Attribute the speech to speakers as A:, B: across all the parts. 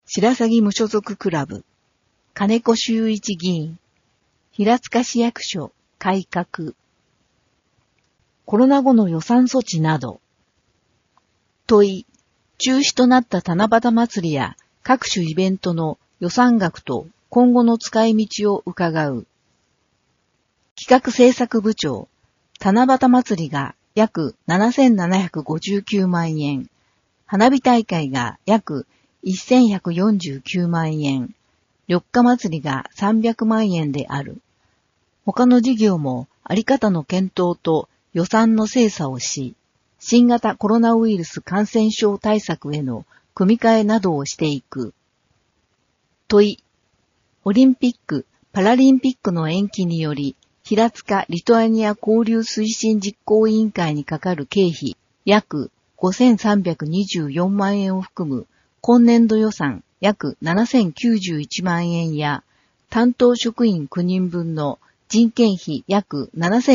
A: 白鷺無所属クラブ、金子修一議員、平塚市役所改革、コロナ後の予算措置など、問い、中止となった七夕祭りや各種イベントの予算額と今後の使い道を伺う。企画政策部長、七夕祭りが約7759万円、花火大会が約1149万円、緑化祭りが300万円である。他の事業もあり方の検討と予算の精査をし、新型コロナウイルス感染症対策への組み替えなどをしていく。問い、オリンピック・パラリンピックの延期により、平塚リトアニア交流推進実行委員会にかかる経費約5324万円を含む今年度予算約7091万円や担当職員9人分の人件費約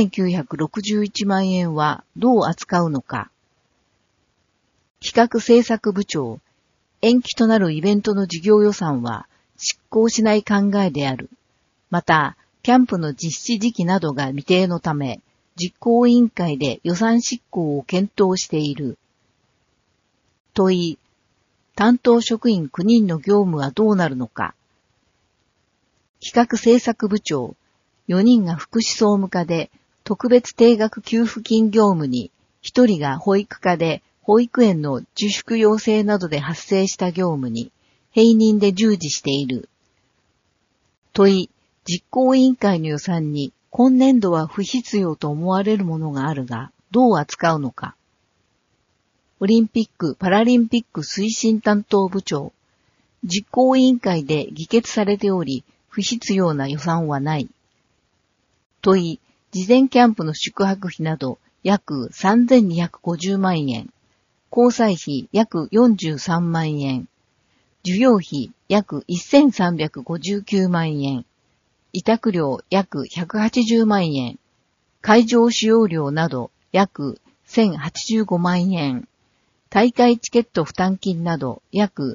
A: 7961万円はどう扱うのか。企画政策部長、延期となるイベントの事業予算は執行しない考えである。また、キャンプの実施時期などが未定のため、実行委員会で予算執行を検討している。問い、担当職員9人の業務はどうなるのか。企画政策部長、4人が福祉総務課で特別定額給付金業務に、1人が保育課で保育園の自粛要請などで発生した業務に、併任で従事している。問い、実行委員会の予算に今年度は不必要と思われるものがあるが、どう扱うのか。オリンピック・パラリンピック推進担当部長、実行委員会で議決されており、不必要な予算はない。問い、事前キャンプの宿泊費など約3250万円、交際費約43万円、授業費約1359万円、委託料約180万円、会場使用料など約1085万円、大会チケット負担金など約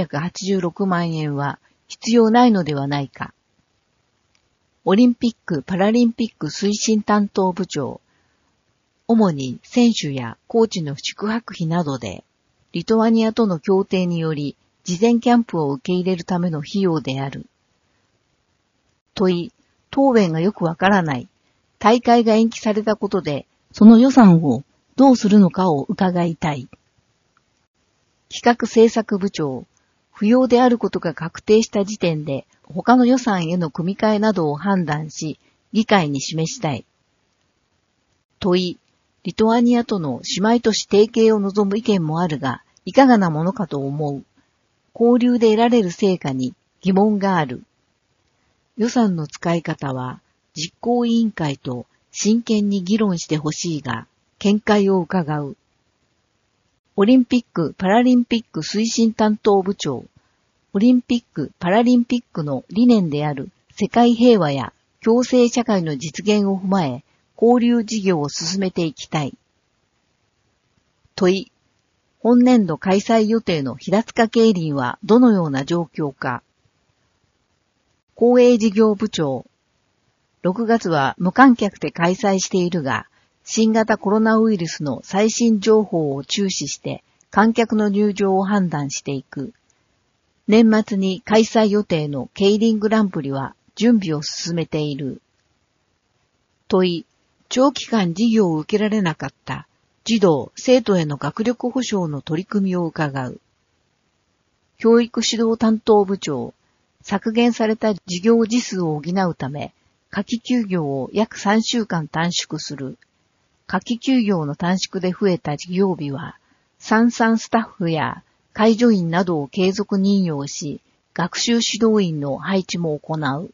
A: 386万円は必要ないのではないか。オリンピック・パラリンピック推進担当部長、主に選手やコーチの宿泊費などで、リトアニアとの協定により事前キャンプを受け入れるための費用である。問い、答弁がよくわからない。大会が延期されたことで、その予算をどうするのかを伺いたい。企画政策部長、不要であることが確定した時点で、他の予算への組み替えなどを判断し、議会に示したい。問い、リトアニアとの姉妹都市提携を望む意見もあるが、いかがなものかと思う。交流で得られる成果に疑問がある。予算の使い方は、実行委員会と真剣に議論してほしいが、見解を伺う。オリンピック・パラリンピック推進担当部長、オリンピック・パラリンピックの理念である世界平和や共生社会の実現を踏まえ、交流事業を進めていきたい。問い、本年度開催予定の平塚競輪はどのような状況か。公営事業部長、6月は無観客で開催しているが、新型コロナウイルスの最新情報を注視して観客の入場を判断していく。年末に開催予定の競輪グランプリは準備を進めている。問い、長期間授業を受けられなかった児童・生徒への学力保障の取り組みを伺う。教育指導担当部長、削減された授業時数を補うため、夏季休業を約3週間短縮する。夏季休業の短縮で増えた授業日は、スタッフや介助員などを継続任用し、学習指導員の配置も行う。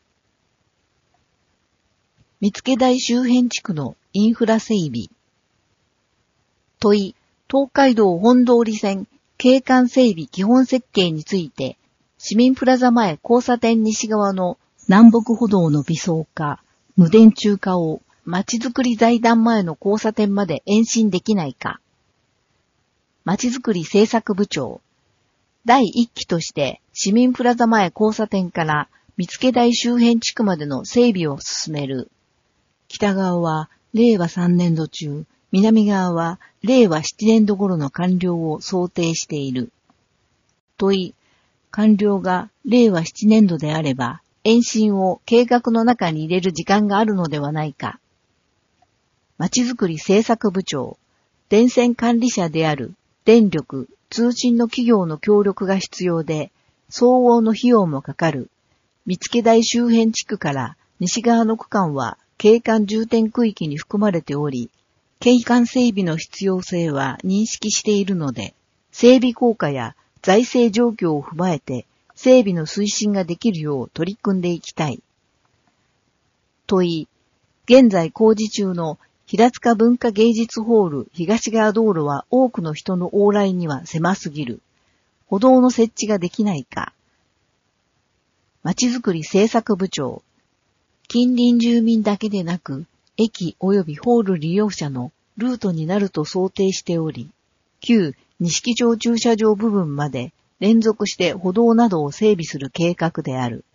A: 見附台周辺地区のインフラ整備。問い、東海道本通線景観整備基本設計について、市民プラザ前交差点西側の南北歩道の微装化、無電柱化をまちづくり財団前の交差点まで延伸できないか。まちづくり政策部長、第1期として市民プラザ前交差点から見附台周辺地区までの整備を進める。北側は令和3年度中、南側は令和7年度頃の完了を想定している。問い、完了が令和7年度であれば、延伸を計画の中に入れる時間があるのではないか。まちづくり政策部長、電線管理者である電力、通信の企業の協力が必要で、相応の費用もかかる。見附台周辺地区から西側の区間は景観重点区域に含まれており、景観整備の必要性は認識しているので、整備効果や財政状況を踏まえて整備の推進ができるよう取り組んでいきたい。問い、現在工事中の平塚文化芸術ホール東側道路は多くの人の往来には狭すぎる。歩道の設置ができないか。まちづくり政策部長、近隣住民だけでなく、駅及びホール利用者のルートになると想定しており、旧錦町駐車場部分まで連続して歩道などを整備する計画である。